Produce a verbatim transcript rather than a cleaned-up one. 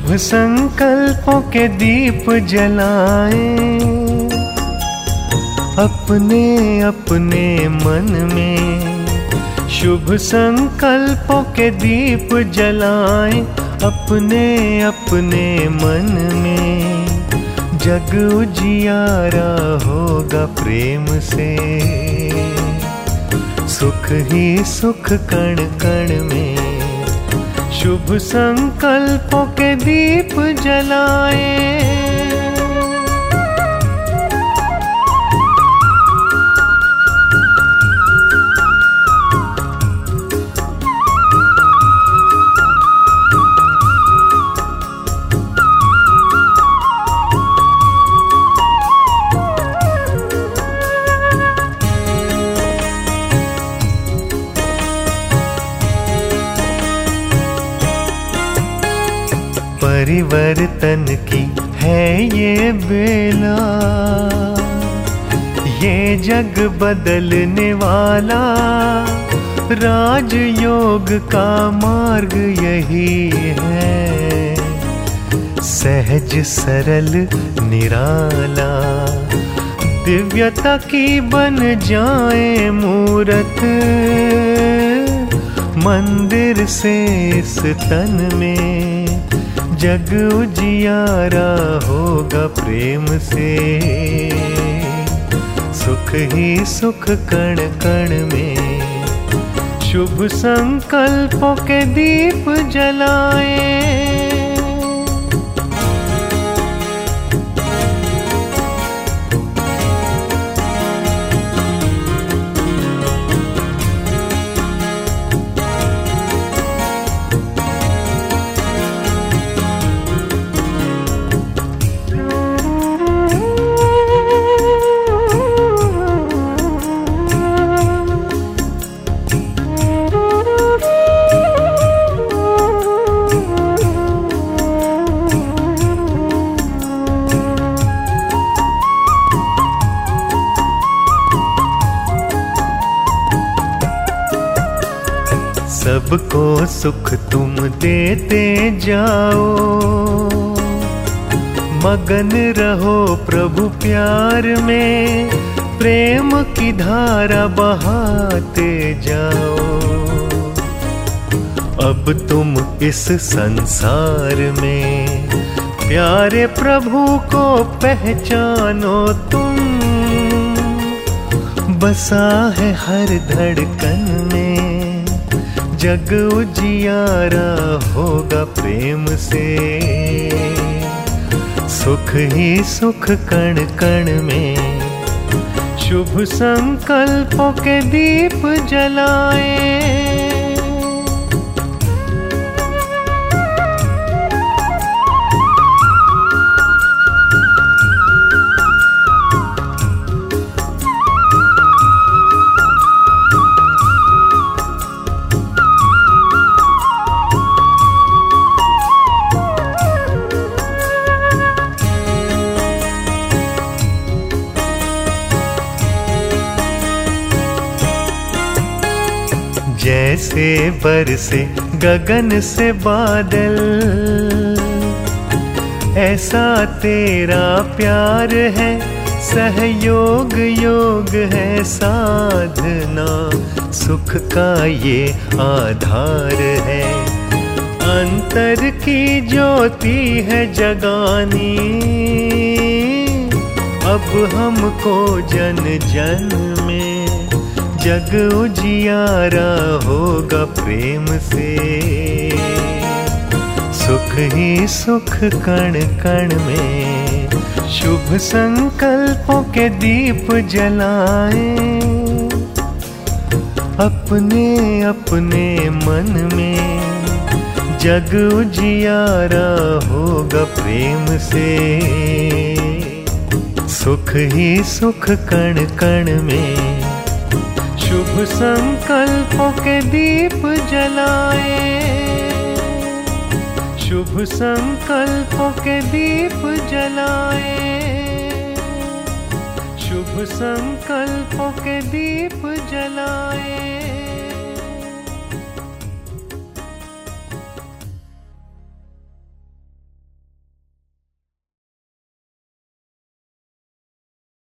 शुभ संकल्पों के दीप जलाएं अपने अपने मन में। शुभ संकल्पों के दीप जलाएं अपने अपने मन में। जग उजियारा होगा प्रेम से, सुख ही सुख कण कण में। शुभ संकल्पों के दीप जलाएं। परिवर्तन की है ये बेला, ये जग बदलने वाला। राजयोग का मार्ग यही है, सहज सरल निराला। दिव्यता की बन जाए मूरत, मंदिर से इस तन में। जग उजियारा होगा प्रेम से, सुख ही सुख कण कण में। शुभ संकल्पों के दीप जलाएं। सबको सुख तुम देते जाओ, मगन रहो प्रभु प्यार में। प्रेम की धारा बहाते जाओ। अब तुम इस संसार में प्यारे प्रभु को पहचानो तुम। बसा है हर धड़कन में, जग उजियारा होगा प्रेम से। सुख ही सुख कण कण में। शुभ संकल्पों के दीप जलाएं। जैसे बरसे गगन से बादल, ऐसा तेरा प्यार है। सहयोग योग है साधना, सुख का ये आधार है। अंतर की ज्योति है जगानी, अब हमको जन जन में। जग उजियारा होगा प्रेम से, सुख ही सुख कण कण में। शुभ संकल्पों के दीप जलाएं अपने अपने मन में। जग उजियारा होगा प्रेम से, सुख ही सुख कण कण में। शुभ संकल्पों के दीप जलाएं। शुभ संकल्पों के दीप जलाएं। शुभ संकल्पों के दीप जलाएं।